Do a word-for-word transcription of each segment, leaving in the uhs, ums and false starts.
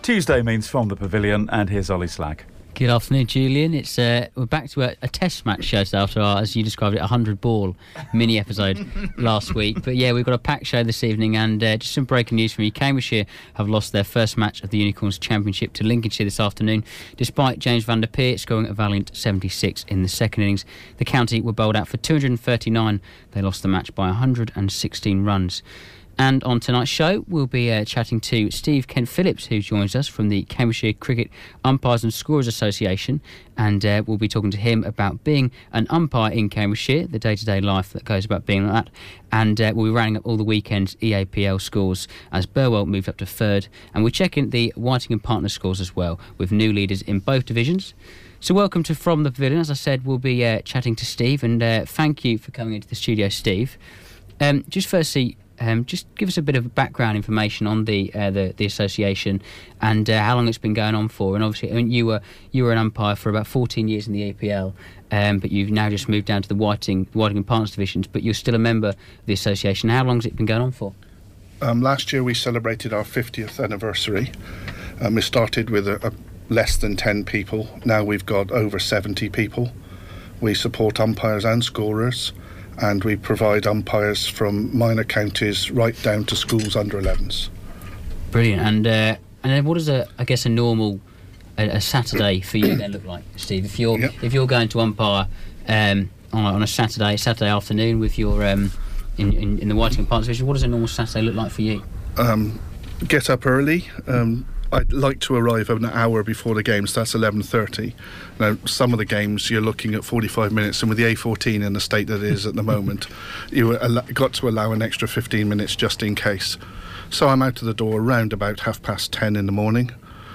Tuesday means From the Pavilion, and here's Ollie Slag. Good afternoon, Julian. It's uh, we're back to a, a test match show after our, as you described it, a hundred ball mini episode last week. But yeah, we've got a packed show this evening, and uh, just some breaking news from you. Cambridgeshire have lost their first match of the Unicorns Championship to Lincolnshire this afternoon, despite James van der Peer scoring a valiant seventy-six in the second innings. The county were bowled out for two hundred thirty-nine. They lost the match by one hundred sixteen runs. And on tonight's show, we'll be uh, chatting to Steve Kent-Phillips, who joins us from the Cambridgeshire Cricket Umpires and Scorers Association. And uh, we'll be talking to him about being an umpire in Cambridgeshire, the day-to-day life that goes about being like that. And uh, we'll be rounding up all the weekend's E A P L scores as Burwell moved up to third. And we're checking the Whiting and Partners scores as well, with new leaders in both divisions. So welcome to From the Pavilion. As I said, we'll be uh, chatting to Steve. And uh, thank you for coming into the studio, Steve. Um, just firstly... Um, just give us a bit of background information on the uh, the, the association and uh, how long it's been going on for. And obviously, I mean, you were you were an umpire for about fourteen years in the A P L, um, but you've now just moved down to the Whiting, Whiting and Partners divisions. But you're still a member of the association. How long has it been going on for? Um, last year we celebrated our fiftieth anniversary. Um, we started with a, a less than ten people. Now we've got over seventy people. We support umpires and scorers, and we provide umpires from minor counties right down to schools under elevens. Brilliant. And uh, and then what does a I guess a normal a, a Saturday for you then look like, Steve? If you're yep. if you're going to umpire um, on, a, on a Saturday Saturday afternoon with your um, in, in in the Whiting and Partners division, what does a normal Saturday look like for you? Um, get up early. Um, I'd like to arrive an hour before the games. So that's eleven thirty. Now, some of the games you're looking at forty-five minutes, and with the A fourteen in the state that it is at the moment, you al- got to allow an extra fifteen minutes just in case. So I'm out of the door around about half past ten in the morning.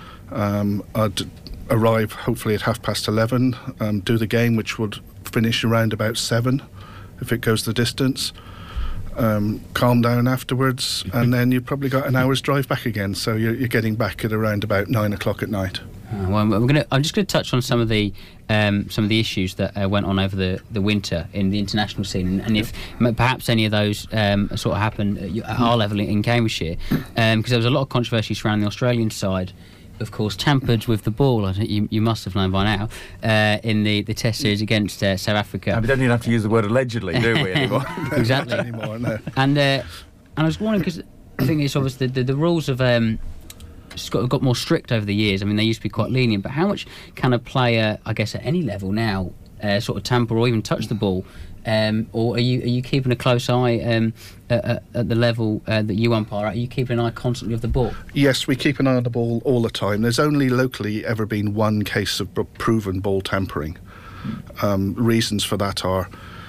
Um, I'd arrive hopefully at half past eleven, um, do the game, which would finish around about seven if it goes the distance. Um, calm down afterwards, and then you've probably got an hour's drive back again, so you're, you're getting back at around about nine o'clock at night. Uh, well, we're gonna, I'm just going to touch on some of the um, some of the issues that uh, went on over the, the winter in the international scene, and, and if m- perhaps any of those um, sort of happened at, at our level in, in Cambridgeshire, because um, there was a lot of controversy surrounding the Australian side. Of course, tampered with the ball. I think you, you must have known by now uh, in the, the Test series against uh, South Africa. And we don't even have to use the word allegedly, do we anymore? Exactly. anymore, no. And uh, and I was wondering, because I think it's obvious the, the, the rules have um, just got, got more strict over the years. I mean, they used to be quite lenient, but how much can a player, I guess, at any level now, uh, sort of tamper or even touch the ball? Um, or are you are you keeping a close eye um, at, at the level uh, that you umpire at? Are you keeping an eye constantly of the ball? Yes, we keep an eye on the ball all the time. There's only locally ever been one case of proven ball tampering. Um, reasons for that are,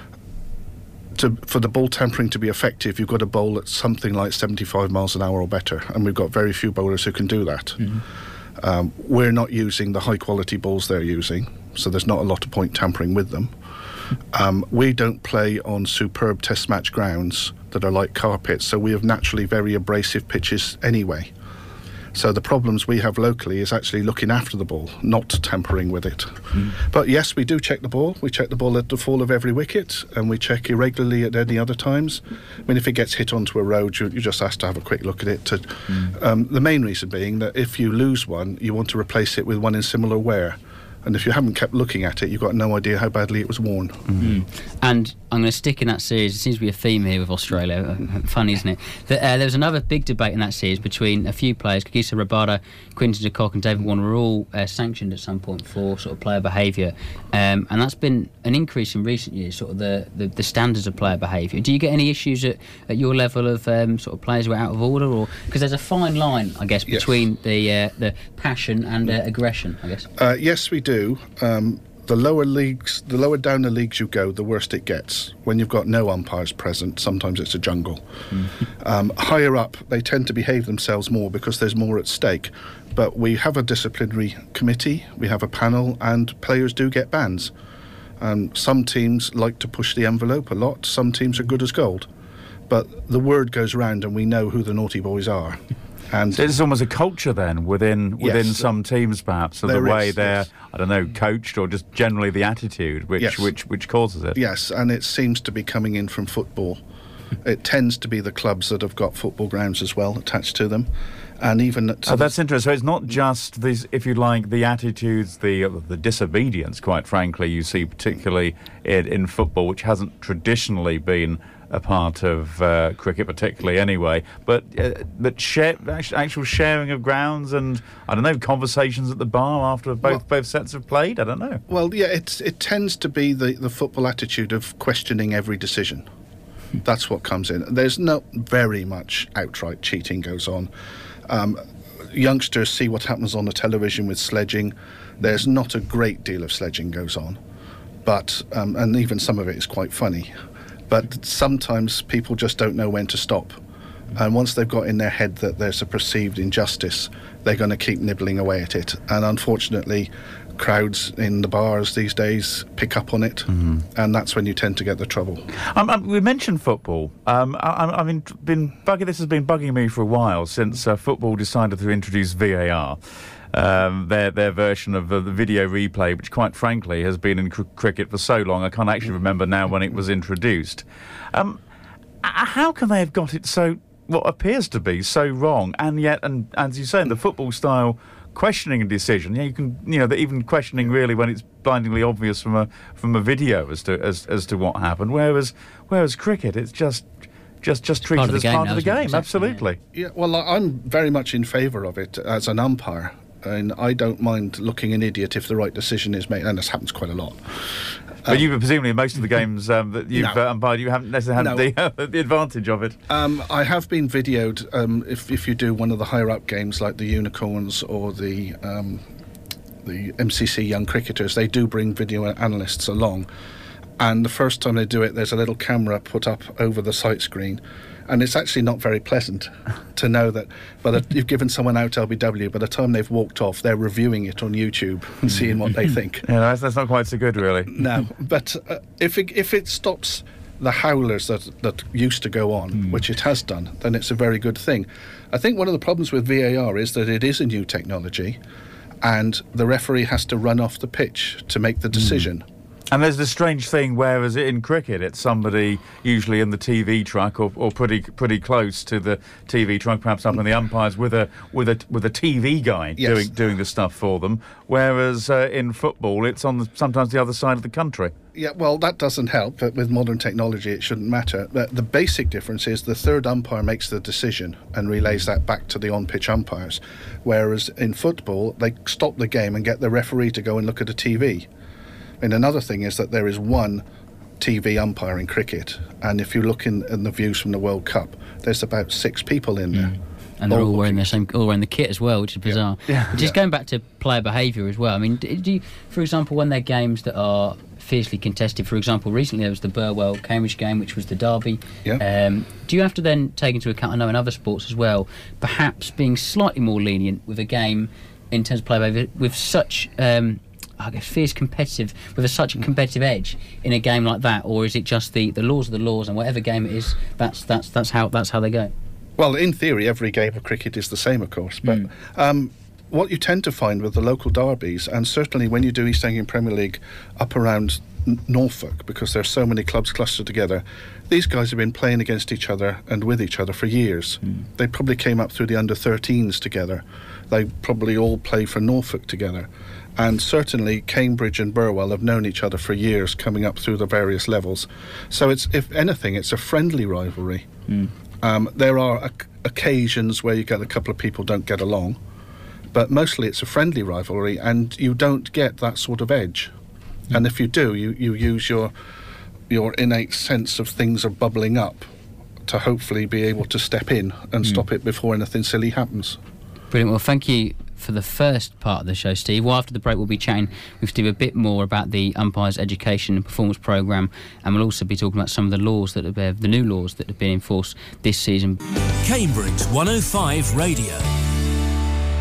to, for the ball tampering to be effective, you've got to bowl at something like seventy-five miles an hour or better, and we've got very few bowlers who can do that. Mm-hmm. Um, we're not using the high quality balls they're using, so there's not a lot of point tampering with them. Um, we don't play on superb test match grounds that are like carpets, so we have naturally very abrasive pitches anyway. So the problems we have locally is actually looking after the ball, not tampering with it. Mm. But yes, we do check the ball. We check the ball at the fall of every wicket, and we check irregularly at any other times. I mean, if it gets hit onto a road, you, you just have to have a quick look at it. To, mm. um, the main reason being that if you lose one, you want to replace it with one in similar wear. And if you haven't kept looking at it, you've got no idea how badly it was worn. Mm. And I'm going to stick in that series. It seems to be a theme here with Australia. Funny, isn't it? That, uh, there was another big debate in that series between a few players. Kagiso Rabada, Quinton de Kock and David Warner were all uh, sanctioned at some point for sort of player behaviour. Um, and that's been an increase in recent years, sort of the, the, the standards of player behaviour. Do you get any issues at, at your level of um, sort of players who are out of order? Or because there's a fine line, I guess, between yes. the uh, the passion and uh, aggression, I guess. Uh, yes, we do. Um, the lower leagues, the lower down the leagues you go, the worse it gets. When you've got no umpires present, sometimes it's a jungle. Mm. Um, higher up, they tend to behave themselves more because there's more at stake. But we have a disciplinary committee, we have a panel, and players do get bans. Um, some teams like to push the envelope a lot, some teams are good as gold. But the word goes around and we know who the naughty boys are. And so it's almost a culture then within within yes, some teams, perhaps, of the way is, they're, yes. I don't know, coached, or just generally the attitude which yes. which which causes it. Yes, and it seems to be coming in from football. It tends to be the clubs that have got football grounds as well attached to them. And even oh, that's interesting. So it's not just these, if you like, the attitudes, the the disobedience, quite frankly, you see particularly in, in football, which hasn't traditionally been a part of uh, cricket, particularly anyway. But uh, but share, actual sharing of grounds and I don't know, conversations at the bar after both well, both sets have played. I don't know. Well, yeah, it's it tends to be the the football attitude of questioning every decision. That's what comes in. There's not very much outright cheating goes on. Um, youngsters see what happens on the television with sledging. There's not a great deal of sledging goes on, but um, and even some of it is quite funny. But sometimes people just don't know when to stop. And once they've got in their head that there's a perceived injustice, they're going to keep nibbling away at it. And unfortunately, crowds in the bars these days pick up on it, mm-hmm. and that's when you tend to get the trouble. Um, um, we mentioned football. Um, I, I mean, been bugging, this has been bugging me for a while since uh, football decided to introduce V A R. Um, their their version of uh, the video replay, which quite frankly has been in cr- cricket for so long, I can't actually remember now when it was introduced. Um, how can they have got it so, what appears to be so wrong, and yet, and as you say, in the football style, questioning a decision, yeah, you can, you know, even questioning really when it's blindingly obvious from a from a video as to as as to what happened. Whereas whereas cricket, it's just. Just, just treated as part of the game. Exactly, absolutely. Yeah. Well, I'm very much in favour of it as an umpire, and I don't mind looking an idiot if the right decision is made, and this happens quite a lot. But um, you presumably in most of the games um, that you've no. uh, umpired, you haven't necessarily had no. the, uh, the advantage of it. Um, I have been videoed. Um, if if you do one of the higher up games like the Unicorns or the um, the M C C Young Cricketers, they do bring video analysts along. And the first time they do it, there's a little camera put up over the sight screen. And it's actually not very pleasant to know that by the, you've given someone out L B W, by the time they've walked off, they're reviewing it on YouTube and seeing what they think. Yeah, that's, that's not quite so good, really. No, but uh, if, it, if it stops the howlers that, that used to go on, mm. which it has done, then it's a very good thing. I think one of the problems with V A R is that it is a new technology, and the referee has to run off the pitch to make the decision. Mm. And there's the strange thing, whereas in cricket it's somebody usually in the T V truck or, or pretty pretty close to the T V truck, perhaps up in the umpires with a with a with a T V guy yes. doing doing the stuff for them. Whereas uh, in football it's on the, sometimes the other side of the country. Yeah, well, that doesn't help. But with modern technology, it shouldn't matter. But the basic difference is the third umpire makes the decision and relays that back to the on-pitch umpires. Whereas in football, they stop the game and get the referee to go and look at a T V. And another thing is that there is one T V umpire in cricket, and if you look in, in the views from the World Cup, there's about six people in there. Mm. And they're all, all wearing the same, all wearing the kit as well, which is bizarre. Yeah. Yeah. Just yeah. going back to player behaviour as well. I mean, do you, for example, when they're games that are fiercely contested, for example, recently there was the Burwell Cambridge game, which was the derby. Yeah. Um, do you have to then take into account, I know in other sports as well, perhaps being slightly more lenient with a game in terms of player behaviour with such. Um, I guess fierce competitive with a, such a competitive edge in a game like that, or is it just the, the laws of the laws, and whatever game it is, that's that's that's how that's how they go? Well, in theory, every game of cricket is the same, of course. But mm. um, what you tend to find with the local derbies, and certainly when you do East Anglian Premier League up around N- Norfolk, because there's so many clubs clustered together, these guys have been playing against each other and with each other for years. Mm. They probably came up through the under thirteens together. They probably all play for Norfolk together. And certainly Cambridge and Burwell have known each other for years, coming up through the various levels. So it's, if anything, it's a friendly rivalry. Mm. Um, there are o- occasions where you get a couple of people don't get along, but mostly it's a friendly rivalry, and you don't get that sort of edge. Mm. And if you do, you, you use your your innate sense of things are bubbling up to hopefully be able to step in and mm. stop it before anything silly happens. Brilliant. Well, thank you for the first part of the show, Steve. Well, after the break, we'll be chatting with Steve a bit more about the umpires' education and performance programme, and we'll also be talking about some of the laws that have, uh, the new laws that have been enforced this season. Cambridge one oh five Radio.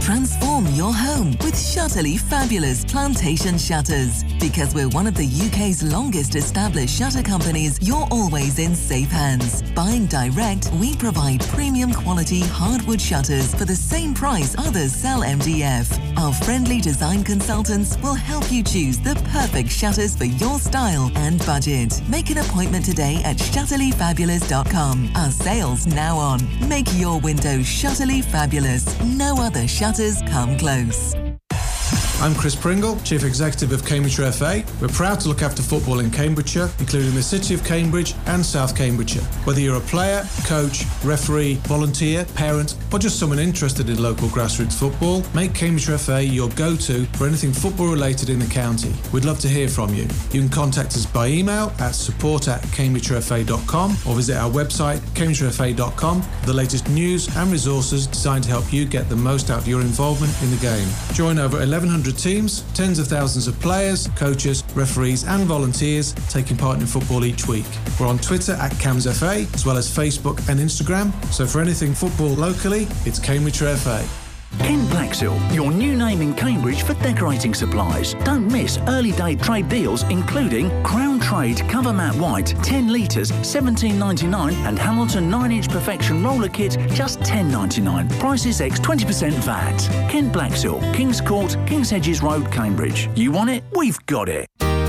Transform your home with Shutterly Fabulous Plantation Shutters. Because we're one of the U K's longest established shutter companies, you're always in safe hands. Buying direct, we provide premium quality hardwood shutters for the same price others sell M D F. Our friendly design consultants will help you choose the perfect shutters for your style and budget. Make an appointment today at shutterly fabulous dot com. Our sale's now on. Make your windows Shutterly Fabulous. No other shutters come close. I'm Chris Pringle, Chief Executive of Cambridgeshire F A. We're proud to look after football in Cambridgeshire, including the City of Cambridge and South Cambridgeshire. Whether you're a player, coach, referee, volunteer, parent, or just someone interested in local grassroots football, make Cambridgeshire F A your go-to for anything football related in the county. We'd love to hear from you. You can contact us by email at support at cambridgeshire f a dot com or visit our website cambridgeshire f a dot com for the latest news and resources designed to help you get the most out of your involvement in the game. Join over eleven hundred teams, tens of thousands of players, coaches, referees and volunteers taking part in football each week. We're on Twitter at Cams F A, as well as Facebook and Instagram. So for anything football locally, it's Cambridgeshire F A. Kent Blaxhill, your new name in Cambridge for decorating supplies. Don't miss early day trade deals including Crown Trade Cover Mat White ten litres seventeen ninety-nine and Hamilton nine inch Perfection Roller Kit just ten ninety-nine. Prices ex twenty percent V A T. Kent Blaxhill, Kings Court, Kings Hedges Road, Cambridge. You want it? We've got it.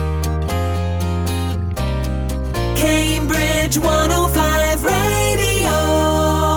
Cambridge one oh five Radio.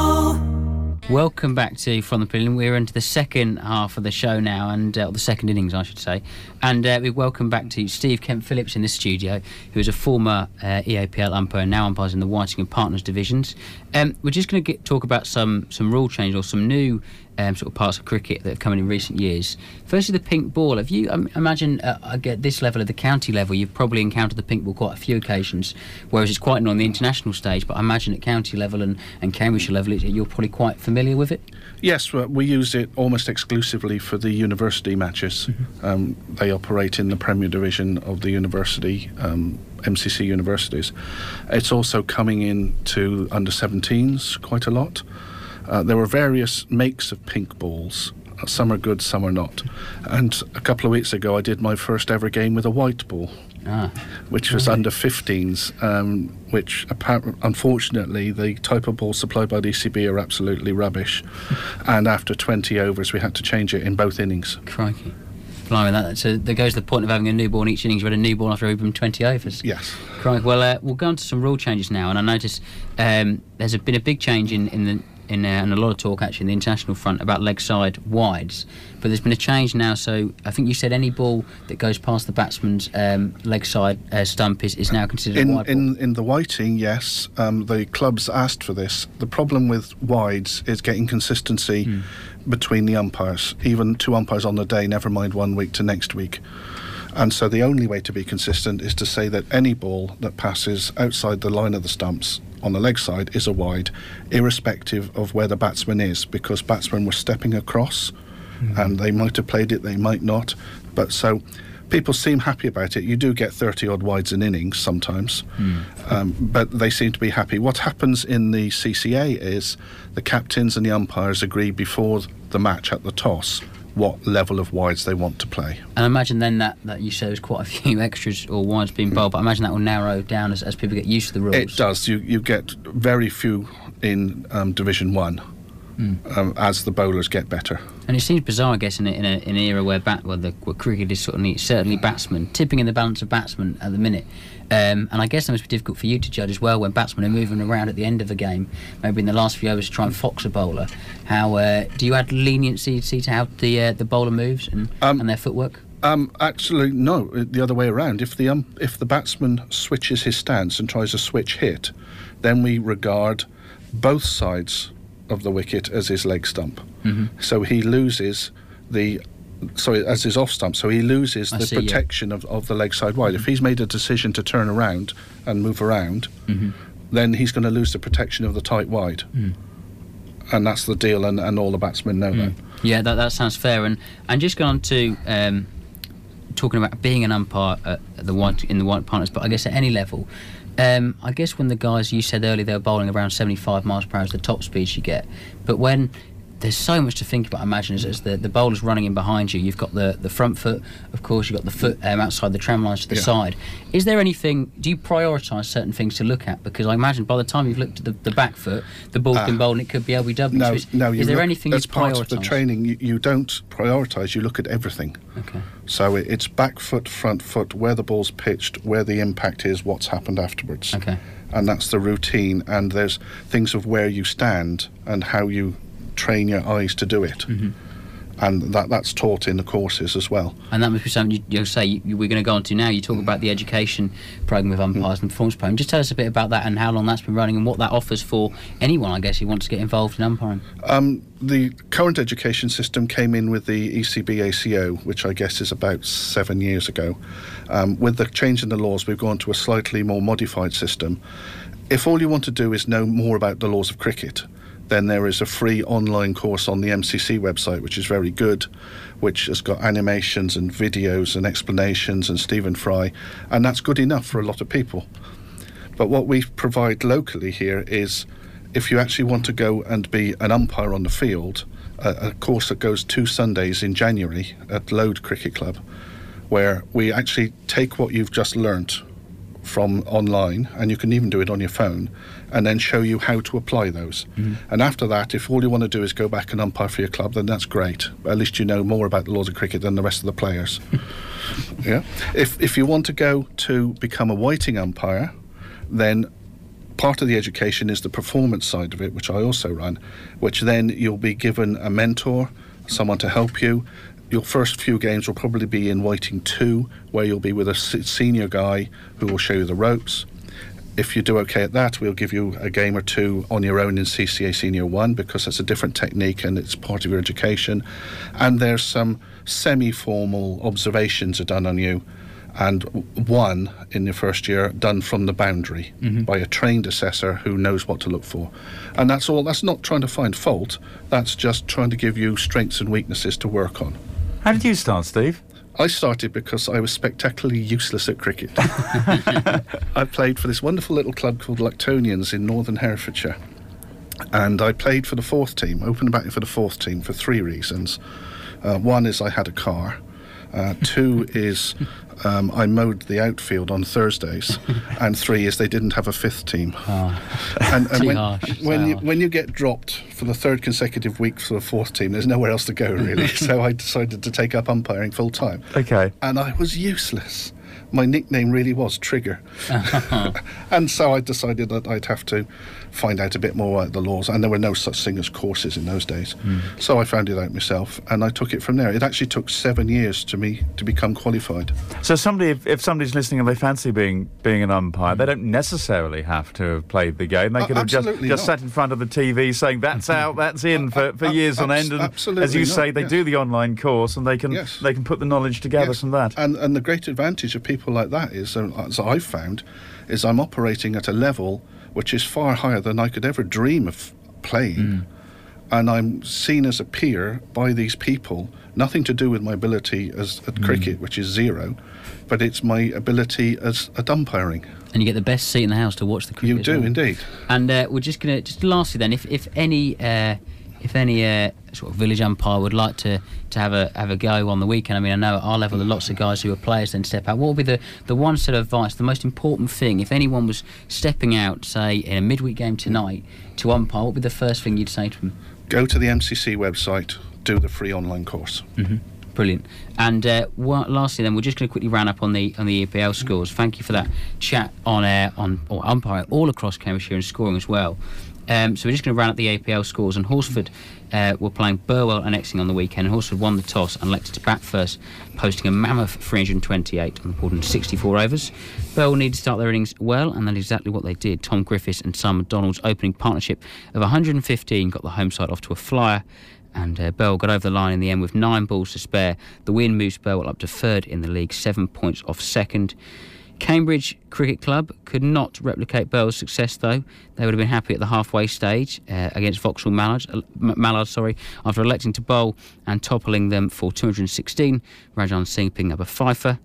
Welcome back to From the Pavilion. We're into the second half of the show now, and uh, or the second innings, I should say. And uh, we welcome back to Steve Kent-Phillips in the studio, who is a former uh, E A P L umpire and now umpires in the Whiting and Partners divisions. Um, we're just going to talk about some some rule change or some new um, sort of parts of cricket that have come in in recent years. Firstly, the pink ball. Have you um, imagine uh, at this level, at the county level, you've probably encountered the pink ball quite a few occasions, whereas it's quite new on the international stage. But I imagine at county level and, and Cambridgeshire level, it, you're probably quite familiar with it. Yes, well, we use it almost exclusively for the university matches. Mm-hmm. Um, they operate in the Premier Division of the university, um, M C C universities. It's also coming in to under seventeens quite a lot. Uh, there were various makes of pink balls. Uh, some are good, some are not. And a couple of weeks ago, I did my first ever game with a white ball. Ah, which was okay. under fifteens, um, which apparently, unfortunately, the type of ball supplied by the E C B are absolutely rubbish. And after twenty overs, we had to change it in both innings. Crikey. Blimey, that, so there goes the point of having a new ball in each innings. You had a new ball after even twenty overs. Yes. Crikey. Well, uh, we'll go on to some rule changes now. And I notice um, there's a, been a big change in, in the in uh, and a lot of talk actually in the international front about leg side wides, but there's been a change now. So I think you said any ball that goes past the batsman's um, leg side uh, stump is, is now considered in, a wide ball. In in the Whiting, yes, um, the clubs asked for this. The problem with wides is getting consistency hmm. between the umpires, even two umpires on the day, never mind one week to next week. And so the only way to be consistent is to say that any ball that passes outside the line of the stumps on the leg side is a wide, irrespective of where the batsman is, because batsmen were stepping across mm. and they might have played it, they might not. But so people seem happy about it. You do get thirty odd wides in innings sometimes, mm. um, but they seem to be happy. What happens in the C C A is the captains and the umpires agree before the match at the toss what level of wides they want to play. And I imagine then that, that you say there's quite a few extras or wides being bowled, but I imagine that will narrow down as, as people get used to the rules. It does. You you get very few in um, Division One mm. um, as the bowlers get better. And it seems bizarre, I guess, in, a, in, a, in an era where, bat, where, the, where cricket is sort of neat, certainly batsmen, tipping in the balance of batsmen at the minute. Um, and I guess that must be difficult for you to judge as well when batsmen are moving around at the end of a game, maybe in the last few overs to try and fox a bowler. How uh, do you add leniency to how the uh, the bowler moves and, um, and their footwork? Um, actually, no. The other way around. If the um, if the batsman switches his stance and tries a switch hit, then we regard both sides of the wicket as his leg stump. Mm-hmm. So he loses the. Sorry, as his off stump, so he loses I the see, protection yeah. of, of the leg side wide. Mm-hmm. If he's made a decision to turn around and move around, mm-hmm. then he's going to lose the protection of the tight wide. Mm. And that's the deal, and, and all the batsmen know mm. that. Yeah, that that sounds fair. And and just going on to um, talking about being an umpire at the white, in the White Partners, but I guess at any level. Um, I guess when the guys, you said earlier, they were bowling around seventy-five miles per hour is the top speed you get. But when there's so much to think about. I imagine as, as the the bowler's running in behind you, you've got the the front foot, of course, you've got the foot um, outside the tram lines to the Yeah. side. Is there anything? Do you prioritise certain things to look at? Because I imagine by the time you've looked at the, the back foot, the ball's Ah. been bowled and it could be L B W. No, so is, no. You is there look, anything you as part of the prioritise? training? You, you don't prioritise. You look at everything. Okay. So it, it's back foot, front foot, where the ball's pitched, where the impact is, what's happened afterwards. Okay. And that's the routine. And there's things of where you stand and how you train your eyes to do it. Mm-hmm. And that that's taught in the courses as well. And that must be something you, you'll say you, we're going to go on to now. You talk about the education programme with umpires and performance programme. Just tell us a bit about that and how long that's been running and what that offers for anyone, I guess, who wants to get involved in umpiring. Um, the current education system came in with the E C B A C O, which I guess is about seven years ago. Um, with the change in the laws, we've gone to a slightly more modified system. If all you want to do is know more about the laws of cricket, then there is a free online course on the M C C website, which is very good, which has got animations and videos and explanations and Stephen Fry, and that's good enough for a lot of people. But what we provide locally here is, if you actually want to go and be an umpire on the field, a, a course that goes two Sundays in January at Lode Cricket Club, where we actually take what you've just learnt from online, and you can even do it on your phone, and then show you how to apply those. Mm-hmm. And after that, if all you want to do is go back and umpire for your club, then that's great. At least you know more about the laws of cricket than the rest of the players. Yeah. If if you want to go to become a whiting umpire, then part of the education is the performance side of it, which I also run, which then you'll be given a mentor, someone to help you. Your first few games will probably be in Whiting two, where you'll be with a senior guy who will show you the ropes. If you do okay at that, we'll give you a game or two on your own in C C A Senior one, because it's a different technique and it's part of your education. And there's some semi-formal observations are done on you, and one in the first year done from the boundary mm-hmm. by a trained assessor who knows what to look for. And that's all. That's not trying to find fault. That's just trying to give you strengths and weaknesses to work on. How did you start, Steve? I started because I was spectacularly useless at cricket. I played for this wonderful little club called Luctonians in northern Herefordshire. And I played for the fourth team, open batting for the fourth team, for three reasons. Uh, one is I had a car. Uh, two is um, I mowed the outfield on Thursdays, and three is they didn't have a fifth team. Oh, and and too when, harsh. when so you harsh. when you get dropped for the third consecutive week for the fourth team, there's nowhere else to go really. So I decided to take up umpiring full time. Okay. And I was useless. My nickname really was Trigger. And so I decided that I'd have to find out a bit more about the laws, and there were no such thing as courses in those days. Mm. So I found it out myself, and I took it from there. It actually took seven years to me to become qualified. So somebody, if, if somebody's listening and they fancy being being an umpire, they don't necessarily have to have played the game. They Uh, could have just, absolutely just not. sat in front of the T V saying, that's out, that's in, for, for Uh, years on abs- end. And absolutely as you not, say, they yes. do the online course, and they can Yes. they can put the knowledge together Yes. from that. And and the great advantage of people like that is, uh, as I've found, is I'm operating at a level which is far higher than I could ever dream of playing. Mm. And I'm seen as a peer by these people, nothing to do with my ability as at mm. cricket, which is zero, but it's my ability as at umpiring. And you get the best seat in the house to watch the cricket. You as do, well. indeed. And uh, we're just going to, just lastly then, if, if any uh, if any uh, sort of village umpire would like to, to have a have a go on the weekend, I mean, I know at our level there are lots of guys who are players then step out. What would be the, the one set of advice, the most important thing, if anyone was stepping out, say, in a midweek game tonight to umpire, what would be the first thing you'd say to them? Go to the M C C website, do the free online course. Mm-hmm. Brilliant. And uh, well, lastly, then we're just going to quickly round up on the on the E P L scores. Thank you for that chat on air on or umpire all across Cambridgeshire and scoring as well. Um, so we're just going to round up the A P L scores. And Horsford uh, were playing Burwell and Exing on the weekend. And Horsford won the toss and elected to bat first, posting a mammoth three hundred twenty-eight on the board in sixty-four overs. Burwell needed to start their innings well, and that's exactly what they did. Tom Griffiths and Sam McDonald's opening partnership of one hundred fifteen got the home side off to a flyer. And uh, Burwell got over the line in the end with nine balls to spare. The win moves Burwell up to third in the league, seven points off second. Cambridge Cricket Club could not replicate Burwell's success, though. They would have been happy at the halfway stage uh, against Vauxhall Mallard, uh, Mallard sorry, after electing to bowl and toppling them for two hundred sixteen. Rajan Singh picking up a fifer.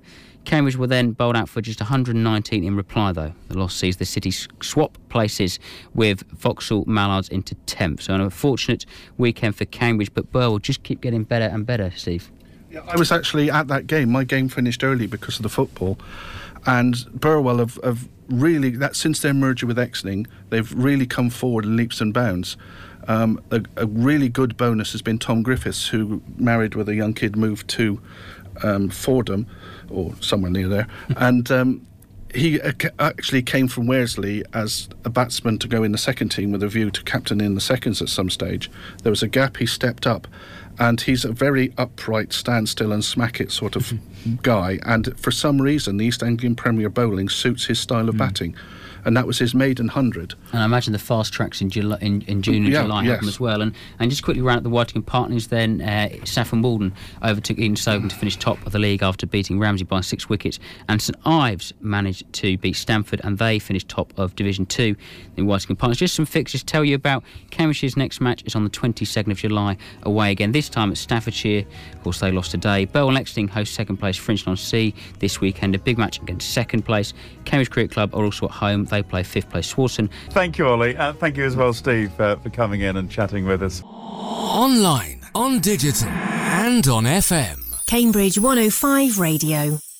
Cambridge will then bowl out for just one hundred nineteen in reply, though. The loss sees the city swap places with Vauxhall Mallards into tenth. So an unfortunate weekend for Cambridge, but Burwell just keep getting better and better, Steve. Yeah, I was actually at that game. My game finished early because of the football. And Burwell have, have really, that since their merger with Exning, they've really come forward in leaps and bounds. Um, a, a really good bonus has been Tom Griffiths, who married with a young kid, moved to um, Fordham, or somewhere near there, and um, he ac- actually came from Worsley as a batsman to go in the second team with a view to captain in the seconds at some stage. There was a gap, he stepped up, and he's a very upright, stand still and smack it sort of guy, and for some reason the East Anglian Premier bowling suits his style of mm. batting. And that was his maiden hundred. And I imagine the fast tracks in, July, in, in June and yeah, July yes. help them as well. And and just quickly round up the Whiting partners then, uh, Saffron Walden overtook Eden Sogan to finish top of the league after beating Ramsey by six wickets. And St Ives managed to beat Stamford and they finished top of Division two in Whiting partners. Just some fixtures tell you about Cambridgeshire's next match is on the twenty-second of July away again, this time at Staffordshire. Of course, they lost today. Burwell Exning host second place Frinchland-on-Sea this weekend. A big match against second place. Cambridge Cricket Club are also at home. They play fifth place Swarton. Thank you, Ollie. Uh, thank you as well, Steve, uh, for coming in and chatting with us. Online, on digital, and on F M. Cambridge one oh five Radio.